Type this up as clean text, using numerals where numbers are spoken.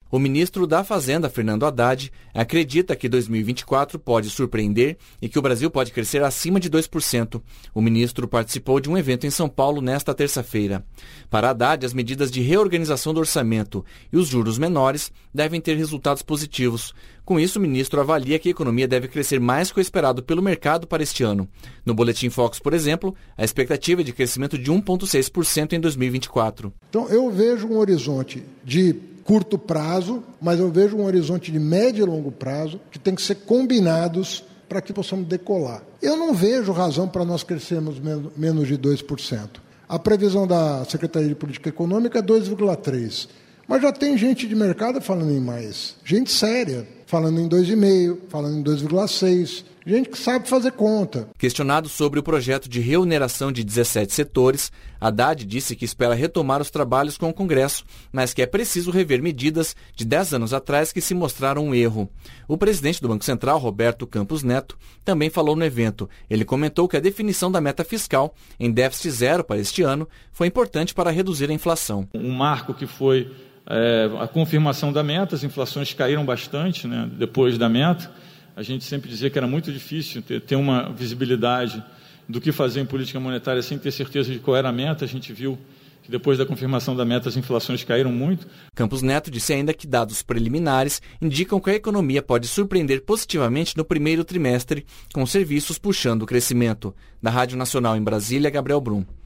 O ministro da Fazenda, Fernando Haddad, acredita que 2024 pode surpreender e que o Brasil pode crescer acima de 2%. O ministro participou de um evento em São Paulo nesta terça-feira. Para Haddad, as medidas de reorganização do orçamento e os juros menores devem ter resultados positivos. Com isso, o ministro avalia que a economia deve crescer mais que o esperado pelo mercado para este ano. No Boletim Focus, por exemplo, a expectativa é de crescimento de 1,6% em 2024. Então, eu vejo um horizonte de curto prazo, mas eu vejo um horizonte de médio e longo prazo que tem que ser combinados para que possamos decolar. Eu não vejo razão para nós crescermos menos de 2%. A previsão da Secretaria de Política Econômica é 2,3%. Mas já tem gente de mercado falando em mais. Gente séria, falando em 2,5%, falando em 2,6%. Gente que sabe fazer conta. Questionado sobre o projeto de reoneração de 17 setores, Haddad disse que espera retomar os trabalhos com o Congresso, mas que é preciso rever medidas de 10 anos atrás que se mostraram um erro. O presidente do Banco Central, Roberto Campos Neto, também falou no evento. Ele comentou que a definição da meta fiscal em déficit zero para este ano foi importante para reduzir a inflação. Um marco que foi a confirmação da meta, as inflações caíram bastante, né, depois da meta. A gente sempre dizia que era muito difícil ter uma visibilidade do que fazer em política monetária sem ter certeza de qual era a meta. A gente viu que depois da confirmação da meta as inflações caíram muito. Campos Neto disse ainda que dados preliminares indicam que a economia pode surpreender positivamente no primeiro trimestre, com serviços puxando o crescimento. Da Rádio Nacional em Brasília, Gabriel Brum.